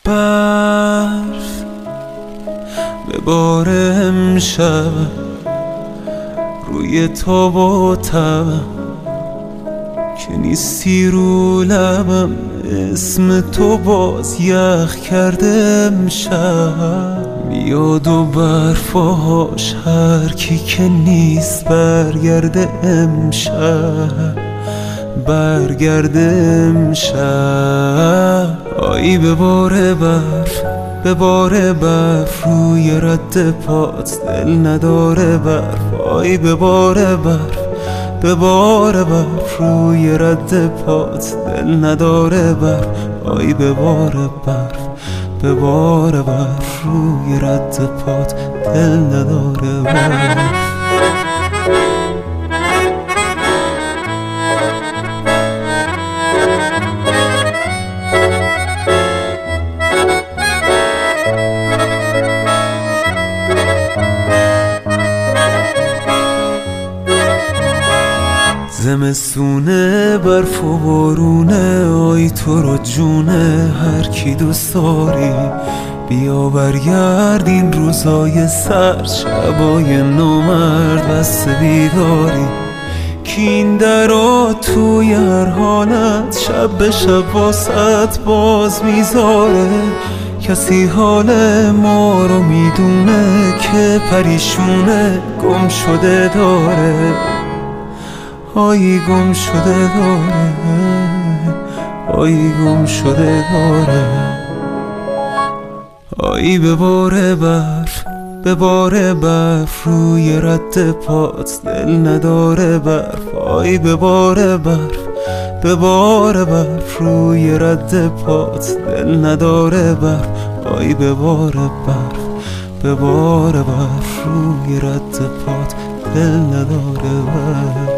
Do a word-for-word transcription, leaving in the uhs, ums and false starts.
برف به بار امشب روی تاب و تبم که نیستی رو لبم، اسم تو باز یخ کرده امشب. میاد و برفاش هر کی که نیست برگرده امشب، برگرده امشب. آی به بار برف، به بار برف روی رد پات دل نداره برف. آی به بار برف، به بار برف روی رد پات دل نداره برف. آی به بار برف، به بار برف روی رد پات دل نداره برف. زمستونه برف و بارونه، آی تو رو جونه هر کی دوست داری. بیا برگرد این روزای سر، شبای نومرد بسته بیداری. کی این درا توی هر حالت شب به شب واسط باز میذاره. کسی حال ما رو میدونه که پریشونه گم شده داره. آی گم شده داره، آی گم شده داره. آی به بار برف، به بار برف روی رد پات دل نداره برف. آی به بار برف، به بار برف روی رد پات دل نداره برف. آی به بار برف، به بار برف روی رد پات دل نداره برف.